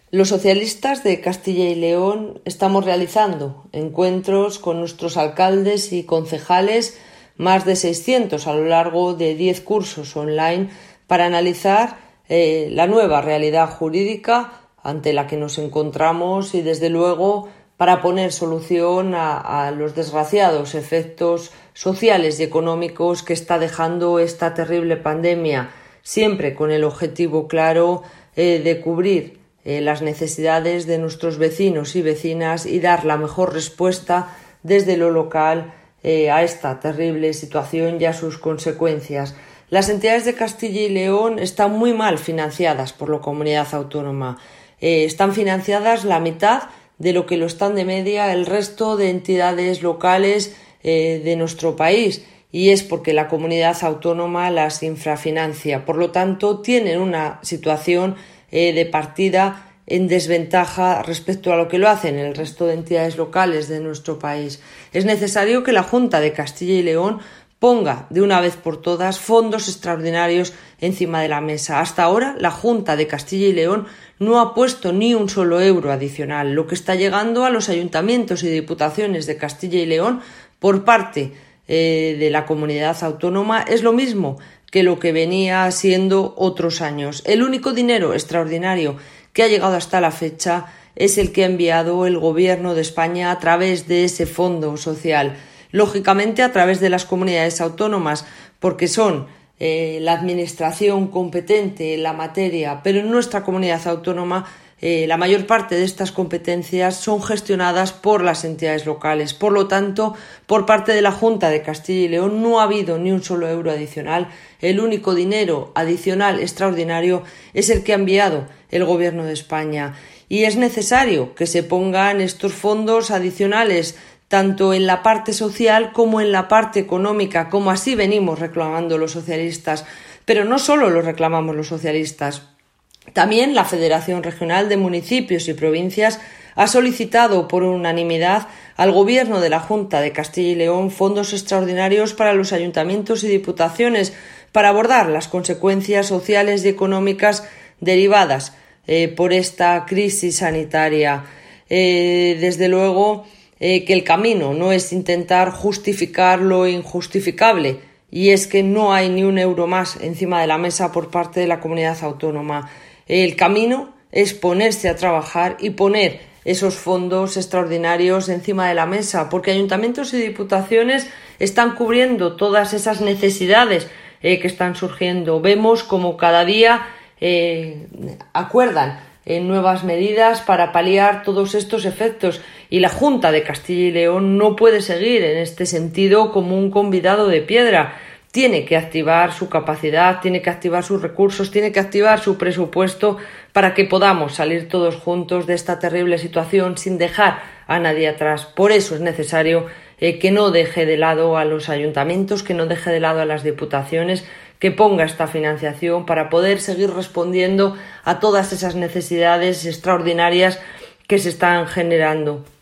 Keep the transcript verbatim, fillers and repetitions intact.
Los socialistas de Castilla y León estamos realizando encuentros con nuestros alcaldes y concejales, más de seiscientos a lo largo de diez cursos online, para analizar eh, la nueva realidad jurídica ante la que nos encontramos y, desde luego, para poner solución a, a los desgraciados efectos sociales y económicos que está dejando esta terrible pandemia, siempre con el objetivo claro eh, de cubrir Eh, las necesidades de nuestros vecinos y vecinas y dar la mejor respuesta desde lo local eh, a esta terrible situación y a sus consecuencias. Las entidades de Castilla y León están muy mal financiadas por la comunidad autónoma. Eh, están financiadas la mitad de lo que lo están de media el resto de entidades locales eh, de nuestro país, y es porque la comunidad autónoma las infrafinancia. Por lo tanto, tienen una situación Eh, de partida en desventaja respecto a lo que lo hacen el resto de entidades locales de nuestro país. Es necesario que la Junta de Castilla y León ponga de una vez por todas fondos extraordinarios encima de la mesa. Hasta ahora, la Junta de Castilla y León no ha puesto ni un solo euro adicional, lo que está llegando a los ayuntamientos y diputaciones de Castilla y León por parte eh, de la comunidad autónoma es lo mismo que lo que venía siendo otros años. El único dinero extraordinario que ha llegado hasta la fecha es el que ha enviado el Gobierno de España a través de ese fondo social, lógicamente a través de las comunidades autónomas, porque son eh, la administración competente en la materia, pero en nuestra comunidad autónoma eh, la mayor parte de estas competencias son gestionadas por las entidades locales. Por lo tanto, por parte de la Junta de Castilla y León no ha habido ni un solo euro adicional. El único dinero adicional extraordinario es el que ha enviado el Gobierno de España, y es necesario que se pongan estos fondos adicionales tanto en la parte social como en la parte económica, como así venimos reclamando los socialistas. Pero no solo lo reclamamos los socialistas. También la Federación Regional de Municipios y Provincias ha solicitado por unanimidad al Gobierno de la Junta de Castilla y León fondos extraordinarios para los ayuntamientos y diputaciones para abordar las consecuencias sociales y económicas derivadas eh, por esta crisis sanitaria. Eh, desde luego eh, que el camino no es intentar justificar lo injustificable, y es que no hay ni un euro más encima de la mesa por parte de la comunidad autónoma. El camino es ponerse a trabajar y poner esos fondos extraordinarios encima de la mesa, porque ayuntamientos y diputaciones están cubriendo todas esas necesidades eh, que están surgiendo. Vemos como cada día eh, acuerdan en nuevas medidas para paliar todos estos efectos, y la Junta de Castilla y León no puede seguir en este sentido como un convidado de piedra. Tiene que activar su capacidad, tiene que activar sus recursos, tiene que activar su presupuesto para que podamos salir todos juntos de esta terrible situación sin dejar a nadie atrás. Por eso es necesario eh, que no deje de lado a los ayuntamientos, que no deje de lado a las diputaciones, que ponga esta financiación para poder seguir respondiendo a todas esas necesidades extraordinarias que se están generando.